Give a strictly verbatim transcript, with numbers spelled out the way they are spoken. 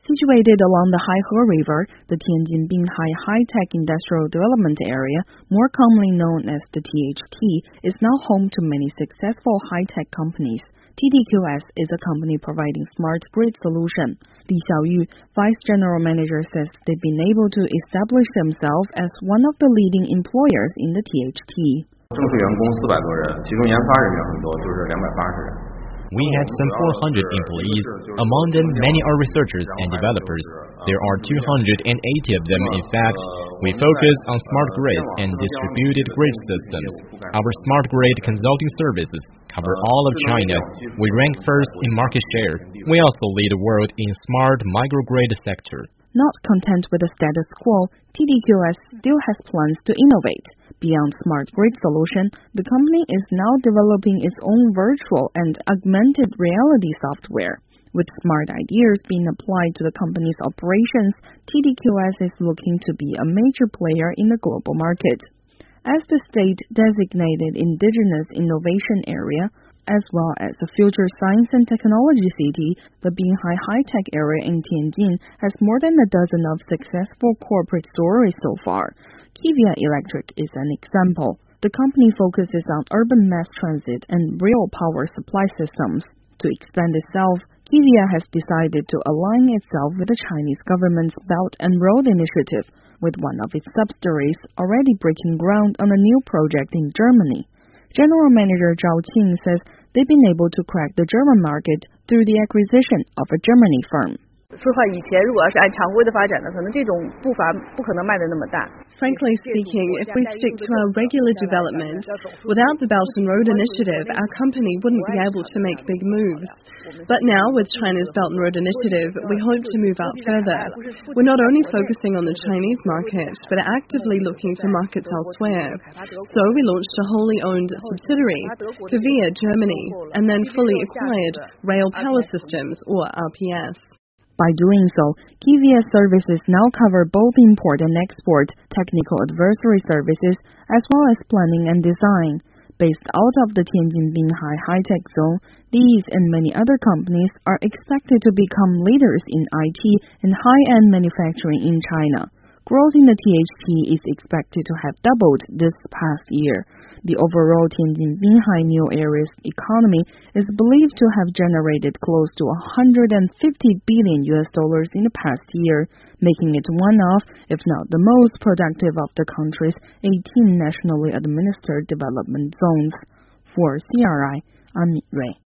Situated along the Haihe River, the Tianjin Binhai High-Tech Industrial Development Area, more commonly known as the T H T, is now home to many successful high-tech companies. T D Q S is a company providing smart grid solution. Li Xiaoyu, Vice General Manager, says they've been able to establish themselves as one of the leading employers in the T H T. 正式员工四百多人，其中研发人员很多，就是两百八十人。 We have some four hundred employees. Among them, many are researchers and developers. There are two hundred eighty of them, in fact. We focus on smart grids and distributed grid systems. Our smart grid consulting services cover all of China. We rank first in market share. We also lead the world in smart microgrid sector. Not content with the status quo, T D Q S still has plans to innovate. Beyond smart grid solution, the company is now developing its own virtual and augmented reality software. With smart ideas being applied to the company's operations, T D Q S is looking to be a major player in the global market. As the state-designated indigenous innovation area, as well as the future science and technology city, the Binhai High-Tech area in Tianjin has more than a dozen of successful corporate stories so far. Kivia Electric is an example. The company focuses on urban mass transit and rail power supply systems. To expand itself, Kivia has decided to align itself with the Chinese government's Belt and Road Initiative, with one of its subsidiaries already breaking ground on a new project in Germany. General Manager Zhao Qing says they've been able to crack the German market through the acquisition of a Germany firm. 说话以前如果要是按常规的发展呢，可能这种步伐不可能迈得那么大。 Frankly speaking, if we stick to our regular development, without the Belt and Road Initiative, our company wouldn't be able to make big moves. But now, with China's Belt and Road Initiative, we hope to move out further. We're not only focusing on the Chinese market, but actively looking for markets elsewhere. So we launched a wholly owned subsidiary, Kivia Germany, and then fully acquired Rail Power Systems, or R P S. By doing so, Kivia services now cover both import and export, technical advisory services, as well as planning and design. Based out of the Tianjin Binhai High-Tech Zone, these and many other companies are expected to become leaders in I T and high-end manufacturing in China. Growth in the T H T is expected to have doubled this past year. The overall Tianjin Binhai New Area's economy is believed to have generated close to one hundred fifty billion U S dollars in the past year, making it one of, if not the most productive of the country's eighteen nationally administered development zones. For C R I, I'm Mi Rui.